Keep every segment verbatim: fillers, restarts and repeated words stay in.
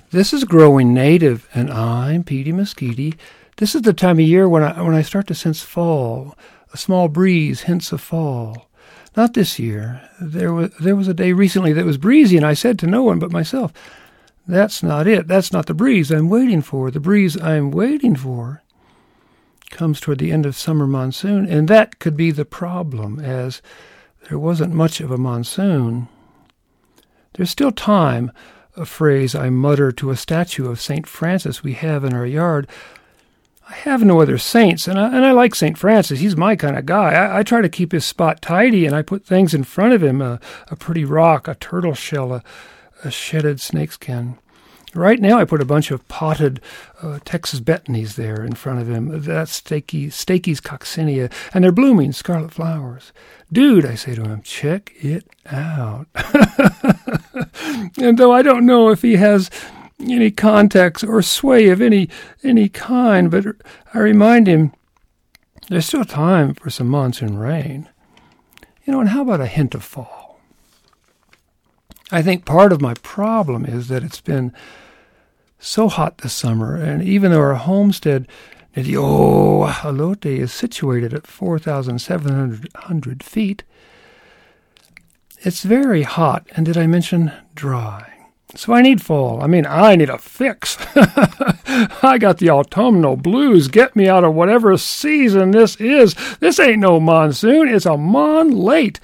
This is Growing Native, and I'm Petey Mesquite. This is the time of year when I when I start to sense fall. A small breeze hints of fall. Not this year. There was there was a day recently that was breezy, and I said to no one but myself, "That's not it. That's not the breeze I'm waiting for. The breeze I'm waiting for comes toward the end of summer monsoon," and that could be the problem, as there wasn't much of a monsoon. There's still time, a phrase I mutter to a statue of Saint Francis we have in our yard. I have no other saints, and I, and I like Saint Francis. He's my kind of guy. I, I try to keep his spot tidy, and I put things in front of him, a, a pretty rock, a turtle shell, a, a shedded snakeskin. Right now I put a bunch of potted uh, Texas betonies there in front of him. That's Stakey, Stakey's coccinea, and they're blooming scarlet flowers. "Dude," I say to him, "check it out." And though I don't know if he has any context or sway of any any kind, but I remind him there's still time for some monsoon rain. You know, and how about a hint of fall? I think part of my problem is that it's been so hot this summer, and even though our homestead, Nidiojalote, is situated at four thousand seven hundred feet, it's very hot, and did I mention dry? So I need fall. I mean, I need a fix. I got the autumnal blues. Get me out of whatever season this is. This ain't no monsoon. It's a mon late.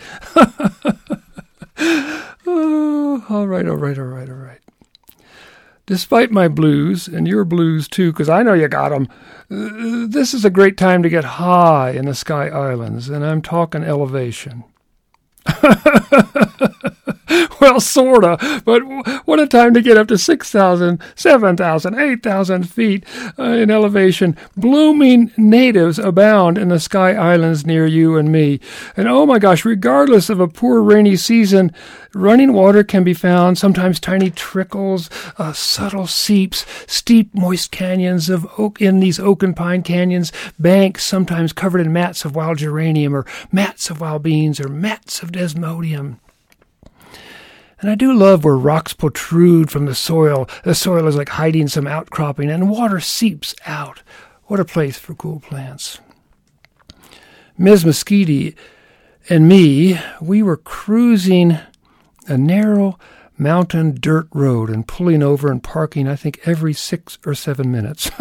Oh, all right, all right, all right, all right. Despite my blues, and your blues too, because I know you got them, uh, this is a great time to get high in the Sky Islands, and I'm talking elevation. Well, sorta, but what a time to get up to six thousand, seven thousand, eight thousand feet uh, in elevation. Blooming natives abound in the Sky Islands near you and me. And oh my gosh, regardless of a poor rainy season, running water can be found, sometimes tiny trickles, uh, subtle seeps, steep, moist canyons of oak in these oak and pine canyons, banks sometimes covered in mats of wild geranium or mats of wild beans or mats of desmodium. And I do love where rocks protrude from the soil. The soil is like hiding some outcropping, and water seeps out. What a place for cool plants. Miz Mesquite and me, we were cruising a narrow mountain dirt road and pulling over and parking, I think, every six or seven minutes.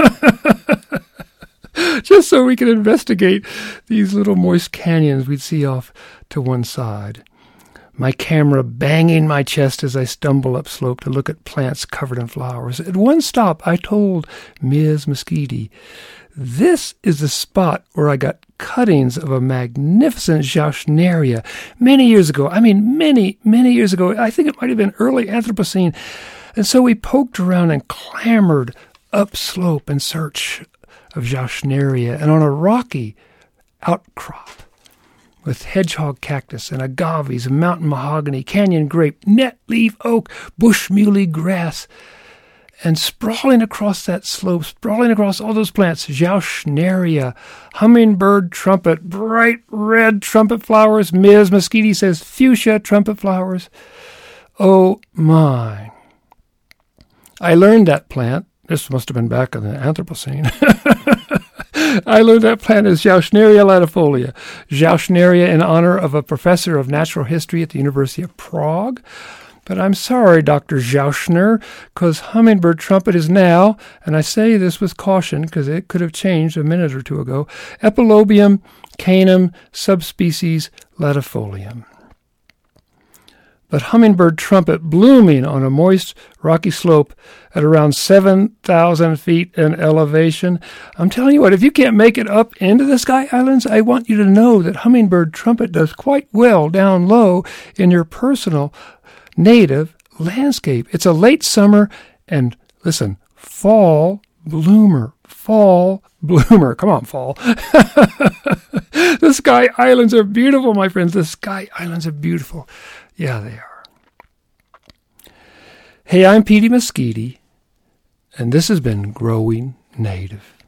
Just so we could investigate these little moist canyons we'd see off to one side. My camera banging my chest as I stumble upslope to look at plants covered in flowers. At one stop, I told Miz Mesquite, "This is the spot where I got cuttings of a magnificent Jauchenaria many years ago. I mean, many, many years ago. I think it might have been early Anthropocene." And so we poked around and clambered upslope in search of Jauchenaria, and on a rocky outcrop with hedgehog cactus and agaves, mountain mahogany, canyon grape, net leaf oak, bush muley grass, and sprawling across that slope, sprawling across all those plants, Jauchenaria, hummingbird trumpet, bright red trumpet flowers. Miz Mesquite says fuchsia trumpet flowers. Oh my. I learned that plant. This must have been back in the Anthropocene. I learned that plant is Jauchenaria latifolia. Jauchenaria in honor of a professor of natural history at the University of Prague. But I'm sorry, Doctor Jauchner, because hummingbird trumpet is now, and I say this with caution because it could have changed a minute or two ago, Epilobium canem subspecies latifolium. But hummingbird trumpet blooming on a moist, rocky slope at around seven thousand feet in elevation. I'm telling you what, if you can't make it up into the Sky Islands, I want you to know that hummingbird trumpet does quite well down low in your personal native landscape. It's a late summer and, listen, fall bloomer. Fall bloomer. Come on, fall. The Sky Islands are beautiful, my friends. The Sky Islands are beautiful. Yeah, they are. Hey, I'm Petey Mesquite, and this has been Growing Native.